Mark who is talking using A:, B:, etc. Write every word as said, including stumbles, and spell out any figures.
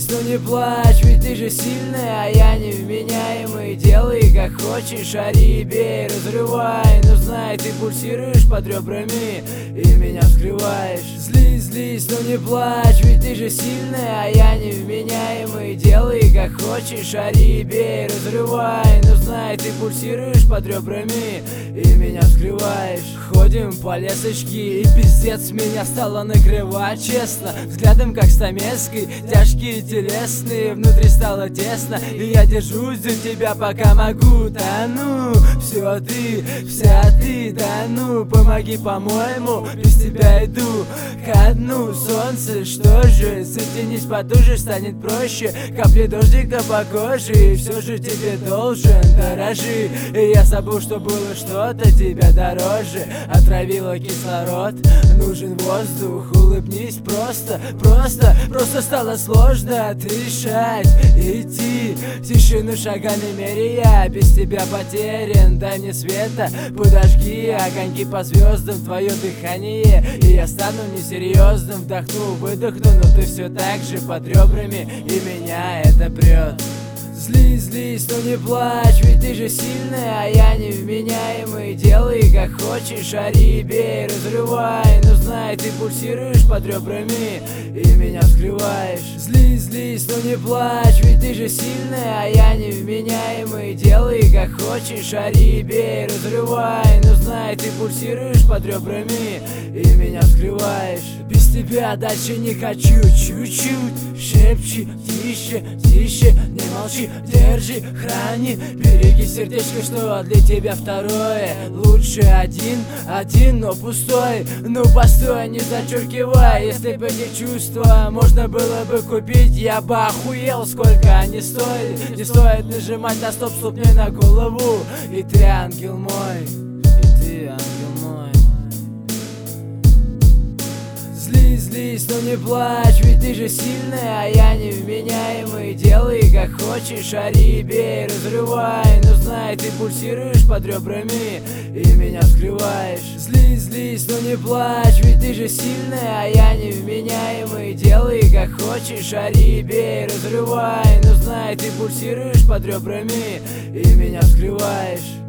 A: но не плачь, ведь ты же сильная, а я невменяемый. Делай как хочешь, ори, бей, разрывай, но знай, ты пульсируешь под ребрами и меня вскрываешь. Злись, злись, но не плачь, ведь ты же сильная, а я невменяемый. Делай как хочешь, ори, бей, разрывай, но знай, ты пульсируешь под ребрами и меня вскрываешь. Ходим по лесочке, и пиздец меня стало накрывать, честно. Взглядом как стамеской, тяжкие телесные, внутри стало тесно, и я держусь за тебя пока могу. Да ну, все ты, вся ты, да ну, помоги, по-моему, без тебя иду ко дну. Солнце, что же, соединись потуже, станет проще. Капли дождика по коже, и все же тебе должен, дорожи. И я забыл, что было что-то тебя дороже. Отравила кислород, нужен воздух. Улыбнись просто, просто, просто стало сложно дышать, идти тишину шагами меряя. Без тебя потерян, дай мне света, подожги огоньки по звездам, твое дыхание, и я стану несерьезным. Вдохну, выдохну, но ты все так же под ребрами, и меня это прет. Злись, злись, но не плачь, ведь ты же сильная, а я невменяемый. Делай как хочешь, ори, бей, разрывай, но знай, ты пульсируешь под ребрами и меня вскрываешь. Злись, злись, но не плачь, ведь ты же сильная, а я невменяемый. Делай как хочешь, ори, бей, разрывай, но знай, ты пульсируешь под ребрами и меня вскрываешь. Без тебя дальше не хочу, чуть-чуть шепчи, тише, тише, не молчи, держи, храни, береги сердечко, что для тебя второе. Лучше один, один, но пустой. Ну постой, не зачеркивай, если бы не чувства можно было бы купить, я бы охуел, сколько они стоили. Не стоит нажимать на стоп, ступни на голову. И ты ангел мой, и ты ангел мой. Злись, злись, но не плачь, ведь ты же сильная, а я невменяемый. Делай как хочешь, ори, бей, разрывай, но знай, ты пульсируешь под ребрами и меня вскрываешь. Злись, злись, но не плачь, ведь ты же сильная, а я невменяемый. Делай как хочешь, ори, бей, разрывай, но знай, ты пульсируешь под ребрами и меня вскрываешь.